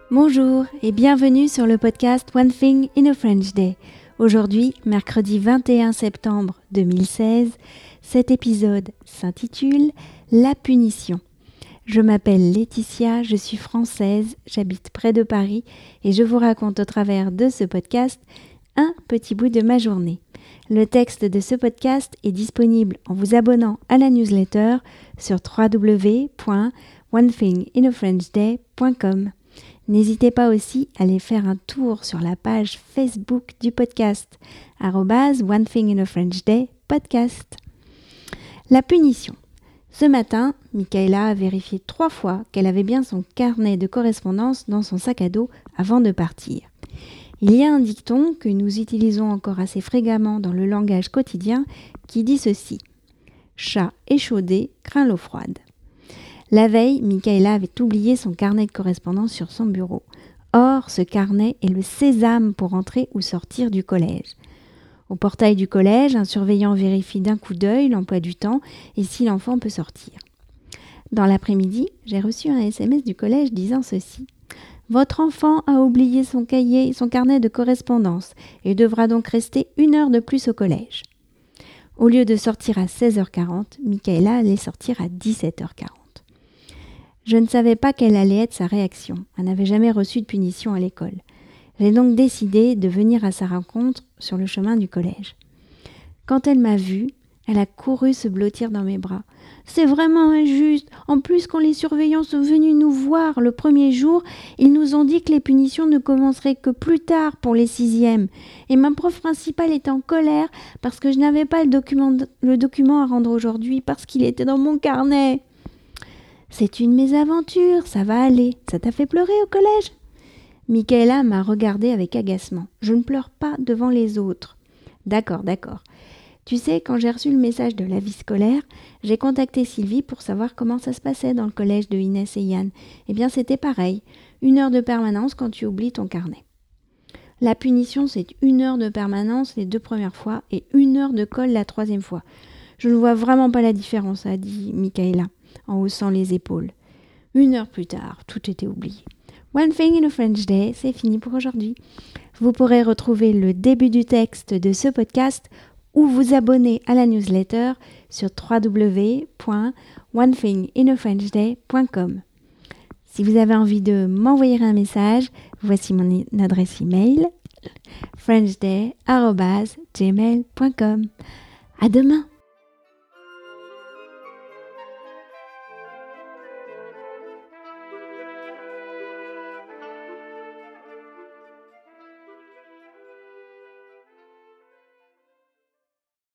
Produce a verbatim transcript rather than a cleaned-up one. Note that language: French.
Bonjour et bienvenue sur le podcast One Thing in a French Day. Aujourd'hui, mercredi vingt et un septembre deux mille seize, cet épisode s'intitule « La punition ». Je m'appelle Laetitia, je suis française, j'habite près de Paris et je vous raconte au travers de ce podcast un petit bout de ma journée. Le texte de ce podcast est disponible en vous abonnant à la newsletter sur w w w point one thing in a french day point com. N'hésitez pas aussi à aller faire un tour sur la page Facebook du podcast, arobase One Thing in a French Day podcast. La punition. Ce matin, Michaela a vérifié trois fois qu'elle avait bien son carnet de correspondance dans son sac à dos avant de partir. Il y a un dicton que nous utilisons encore assez fréquemment dans le langage quotidien qui dit ceci : « Chat échaudé craint l'eau froide ». La veille, Michaela avait oublié son carnet de correspondance sur son bureau. Or, ce carnet est le sésame pour entrer ou sortir du collège. Au portail du collège, un surveillant vérifie d'un coup d'œil l'emploi du temps et si l'enfant peut sortir. Dans l'après-midi, j'ai reçu un S M S du collège disant ceci : « Votre enfant a oublié son cahier et son carnet de correspondance et devra donc rester une heure de plus au collège. » Au lieu de sortir à seize heures quarante, Michaela allait sortir à dix-sept heures quarante. Je ne savais pas quelle allait être sa réaction. Elle n'avait jamais reçu de punition à l'école. J'ai donc décidé de venir à sa rencontre sur le chemin du collège. Quand elle m'a vue, elle a couru se blottir dans mes bras. « C'est vraiment injuste. En plus, quand les surveillants sont venus nous voir le premier jour, ils nous ont dit que les punitions ne commenceraient que plus tard pour les sixièmes. Et ma prof principale était en colère parce que je n'avais pas le document, le document à rendre aujourd'hui parce qu'il était dans mon carnet. » « C'est une mésaventure, ça va aller. Ça t'a fait pleurer au collège ?» Michaela m'a regardée avec agacement. « Je ne pleure pas devant les autres. »« D'accord, d'accord. Tu sais, quand j'ai reçu le message de la vie scolaire, j'ai contacté Sylvie pour savoir comment ça se passait dans le collège de Inès et Yann. Eh bien, c'était pareil. Une heure de permanence quand tu oublies ton carnet. La punition, c'est une heure de permanence les deux premières fois et une heure de colle la troisième fois. Je ne vois vraiment pas la différence, a dit Michaela, en haussant les épaules. Une heure plus tard, tout était oublié. One Thing in a French Day, c'est fini pour aujourd'hui. Vous pourrez retrouver le début du texte de ce podcast ou vous abonner à la newsletter sur w w w point one thing in a french day point com. Si vous avez envie de m'envoyer un message, voici mon adresse email frenchday arobase gmail point com. À demain!